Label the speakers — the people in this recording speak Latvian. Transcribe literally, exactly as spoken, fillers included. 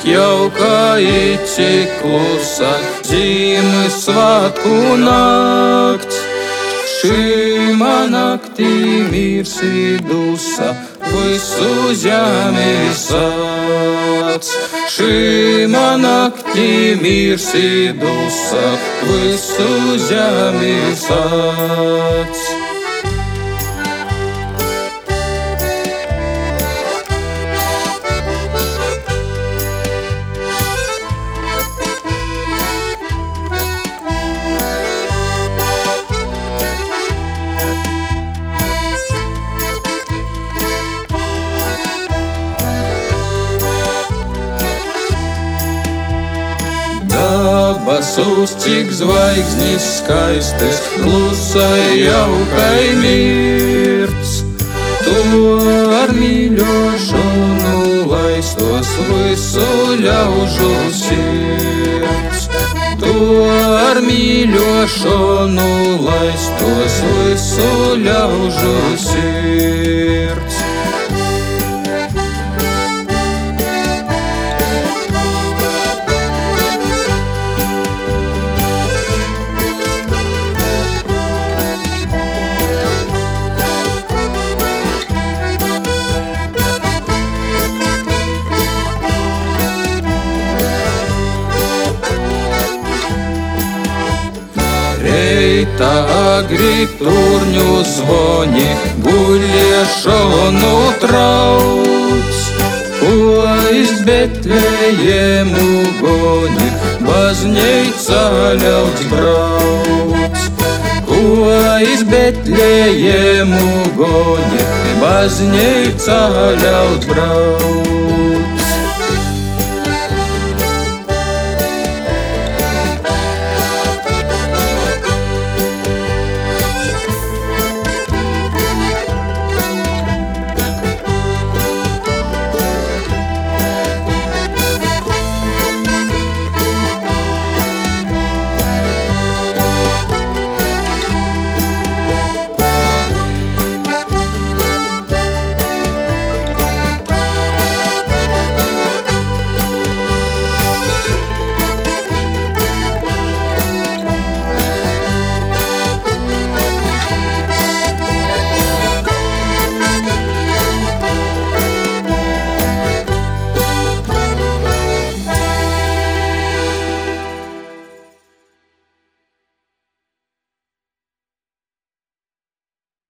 Speaker 1: jauka iti klusa Ziemassvētku nakts. Šīmā naktī mirsi dusa, visu zemi sāc. Šīmā naktī mirsi dusa, visu zemi sāc. Dabasūs, cik zvaigznis skaistas, klusai jaukai mirts. To ar mīļošanu laistos visu ļaužu sirds. To ar mīļošanu laistos visu ļaužu sirds. Reita agri turņu zvoni, guļiešanu trauc. Ko iz Betlejemu goni, bazneica ļauds brauc. Ko iz Betlejemu goni, bazneica ļauds brauc.